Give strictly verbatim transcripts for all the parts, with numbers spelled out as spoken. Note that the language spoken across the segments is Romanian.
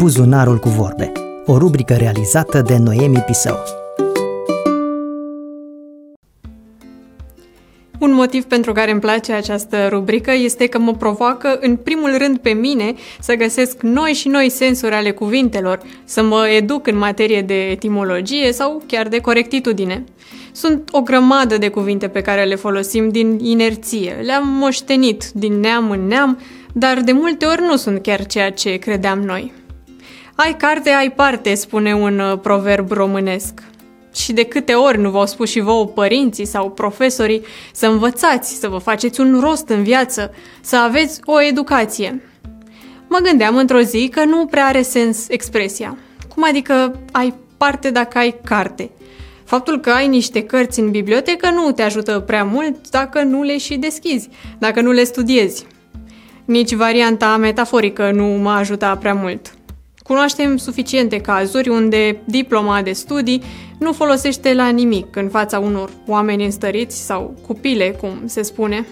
Buzunarul cu vorbe, o rubrică realizată de Noemi Pisău. Un motiv pentru care îmi place această rubrică este că mă provoacă, în primul rând pe mine, să găsesc noi și noi sensuri ale cuvintelor, să mă educ în materie de etimologie sau chiar de corectitudine. Sunt o grămadă de cuvinte pe care le folosim din inerție, le-am moștenit din neam în neam, dar de multe ori nu sunt chiar ceea ce credeam noi. Ai carte, ai parte, spune un proverb românesc. Și de câte ori nu v-au spus și vouă părinții sau profesorii să învățați, să vă faceți un rost în viață, să aveți o educație. Mă gândeam într-o zi că nu prea are sens expresia. Cum adică ai parte dacă ai carte? Faptul că ai niște cărți în bibliotecă nu te ajută prea mult dacă nu le și deschizi, dacă nu le studiezi. Nici varianta metaforică nu m-a ajutat prea mult. Cunoaștem suficiente cazuri unde diploma de studii nu folosește la nimic în fața unor oameni înstăriți sau cupile, cum se spune.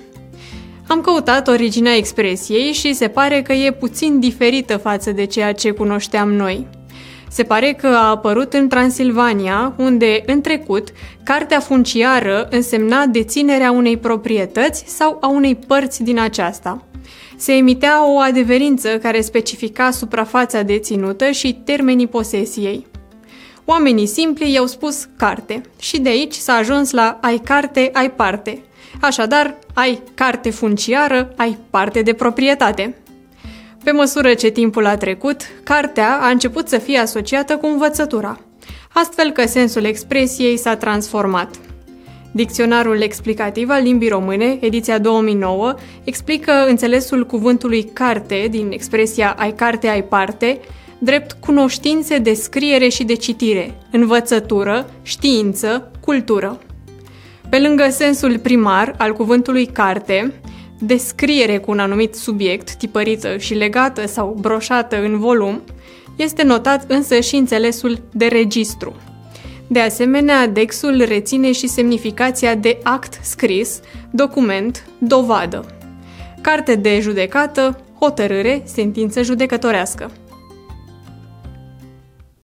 Am căutat originea expresiei și se pare că e puțin diferită față de ceea ce cunoșteam noi. Se pare că a apărut în Transilvania, unde, în trecut, cartea funciară însemna deținerea unei proprietăți sau a unei părți din aceasta. Se emitea o adeverință care specifica suprafața deținută și termenii posesiei. Oamenii simpli i-au spus carte și de aici s-a ajuns la ai carte, ai parte. Așadar, ai carte funciară, ai parte de proprietate. Pe măsură ce timpul a trecut, cartea a început să fie asociată cu învățătura, astfel că sensul expresiei s-a transformat. Dicționarul explicativ al limbii române, ediția două mii nouă, explică înțelesul cuvântului carte din expresia ai carte, ai parte, drept cunoștințe de scriere și de citire, învățătură, știință, cultură. Pe lângă sensul primar al cuvântului carte, descriere cu un anumit subiect, tipărită și legată sau broșată în volum, este notat însă și înțelesul de registru. De asemenea, dexul reține și semnificația de act scris, document, dovadă. Carte de judecată, hotărâre, sentință judecătorească.